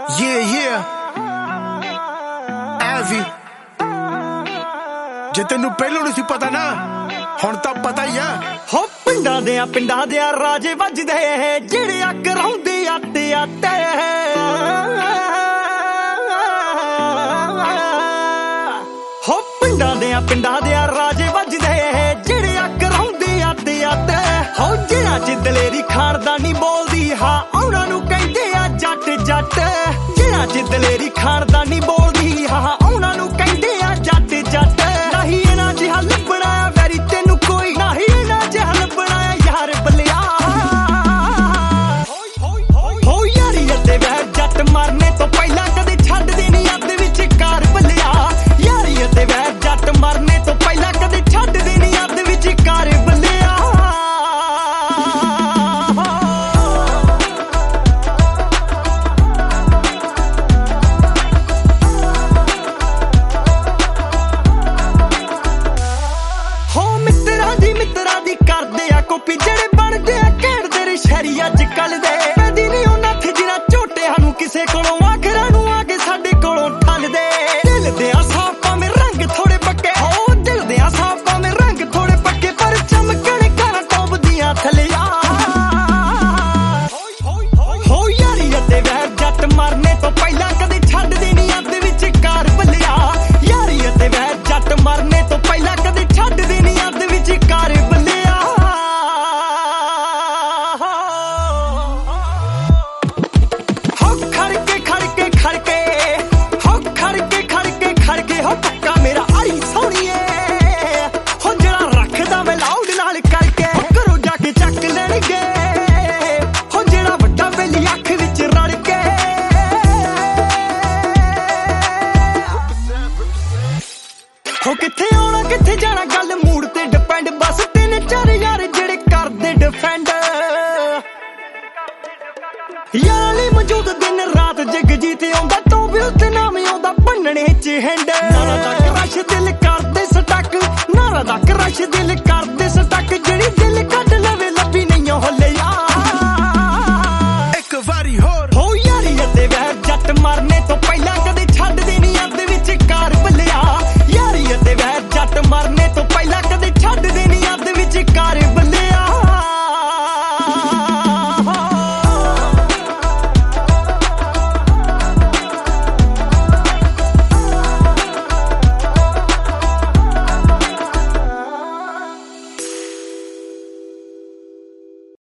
ਐਵੀ ਜੇ ਤੈਨੂੰ ਪਹਿਲਾਂ ਨਹੀਂ ਸੀ ਪਤਾ ਨਾ ਹੁਣ ਤਾਂ ਪਤਾ ਹੀ ਆ। ਹੋ ਪਿੰਡਾਂ ਦੇ ਰਾਜੇ ਵੱਜਦੇ ਜਿਹੜੇ ਅੱਗ ਰੌਂਦੇ ਆਤੇ ਆਤੇ। ਹੋ ਪਿੰਡਾਂ ਦੇ ਰਾਜੇ ਵੱਜਦੇ ਜਿਹੜੇ ਅੱਗ ਰੌਂਦੇ ਆਤੇ ਆਤੇ। ਹੋ ਜਿਹੜਾ ਚ ਦਲੇਰੀ ਖਾਨਦਾਨੀ ਬੋਲਦੀ ਹਾਂ ਉਹਨਾਂ ਨੂੰ ਕਹਿੰਦੇ ਆ ਜੱਟ ਜੱਟ। ਜਿਹੜਾ ਚ ਦਲੇਰੀ ਖਾਨਦਾਨੀ ਬੋਲਦੀ ਹਾਂ ਉਹਨਾਂ ਨੂੰ ਕਹਿੰਦੇ ਆ ਜੱਟ ਜੱਟ। ਨਹੀਂ ਇਹਨਾਂ ਜਿਹਾ ਲੱਭਣਾ ਵੈਰੀ ਤੈਨੂੰ ਕੋਈ, ਨਹੀਂ ਇਹਨਾਂ ਜਿਹਾ ਲੱਭਣਾ ਯਾਰ ਬੱਲਿਆ। ਹੋ ਯਾਰੀ ਅਤੇ ਵਹਿ ਜੱਟ ਮਰਨੇ ਤੋਂ ਪਹਿਲਾਂ ਕਦੇ ਛੱਡਦੇ ਨਹੀਂ ਅੱਧ ਵਿੱਚ ਕਾਰ ਬੱਲਿਆ। ਯਾਰੀ ਅਤੇ ਵਹਿ ਜੱਟ ਮਰਨੇ ਤੋਂ ਪਹਿਲਾਂ ਕਦੇ ਛੱਡਦੇ ਨਹੀਂ ਅੱਧ ਵਿੱਚ ਕਾਰ ਬੱਲਿਆ। ਮਿੱਤਰਾਂ ਦੀ ਕਰਦੇ ਆ ਕੋਪੀ ਜਿਹੜੇ ਬਣਦੇ ਆ ਕਹਿਣ ਤੇਰੇ ਸ਼ਹਿਰੀ ਅੱਜ ਕੱਲ ਦੇ। ਪੈਦੀ ਨਹੀਂ ਉਹਨਾਂ ਤੇ ਜਿਨ੍ਹਾਂ ਝੋਟਿਆਂ ਨੂੰ ਕਿਸੇ ਕੋਲੋਂ ਆਖਰਾਂ ਨੂੰ ਆ ਕੇ ਸਾਡੇ ਕੋਲੋਂ ਠੱਲਦੇ। ਦਿਲ ਦੇ ਆ ਸਾਫ ਭਾਵੇਂ ਰੰਗ ਥੋੜੇ ਪੱਕੇ, ਹੋ ਦਿਲ ਦੇ ਆ ਸਾਫ ਭਾਵੇਂ ਰੰਗ ਥੋੜੇ ਪੱਕੇ, ਪਰ ਚਮਕਣ ਕਾਰਾਂ ਟੋਬਦੀਆਂ ਥੱਲਿਆ। ਹੋ ਯਾਰੀ ਅਤੇ ਵਹਿ ਜੱਟ ਮਰਨੇ ਤੋਂ ਪਹਿਲਾਂ ਕਦੇ ਛੱਡਦੇ ਨਹੀਂ ਅੱਧ ਵਿੱਚ ਕਾਰ ਬੱਲਿਆ। ਯਾਰੀ ਅਤੇ ਵਹਿ ਜੱਟ ਮਰਨੇ ਤੋਂ ਪਹਿਲਾਂ ਕਦੇ ਛੱਡਦੇ ਨਹੀਂ ਅੱਧ ਵਿੱਚ ਕਾਰ ਬੱਲਿਆ। ਹੋ ਪੱਕਾ ਮੇਰਾ ਆਈ ਸੋਹਣੀਏ, ਹੋ ਜਿਹੜਾ ਰੱਖਦਾ ਮੈਂ ਲਾਊਡ ਨਾਲ ਕਰਕੇ। ਹੋ ਘਰੋਂ ਜਾ ਕੇ ਚੱਕ ਲੈਣਗੇ, ਹੋ ਜਿਹੜਾ ਵੱਡਾ ਬੇਲੀ ਅੱਖ ਵਿੱਚ ਰਲ ਕੇ। ਹੋ ਕਿੱਥੇ ਆਉਣਾ ਕਿੱਥੇ ਜਾਣਾ ਗੱਲ ਮੂਡ ਤੇ ਡਿਪੈਂਡ, ਬਸ 3-4 ਯਾਰ ਜਿਹੜੇ ਕਰਦੇ ਡਿਫੈਂਡ। ਯਾਰਾਂ ਲਈ ਮੌਜੂਦ ਦਿਨ ਰਾਤ ਜਗਜੀਤ ਆਉਂਦਾ ਟੋਬੇ ਉੱਤੇ ਨਾਮ ਆਉਂਦਾ ਭੰਨਣੇ ਚ ਹੈਂਡ। ਨਾਰਾ ਦਾ ਕਰਸ਼ ਦਿਲ ਕਰਦੇ ਸਟਕ, ਨਾਰਾ ਦਾ ਕਰਸ਼ ਦਿਲ ਕਰਦੇ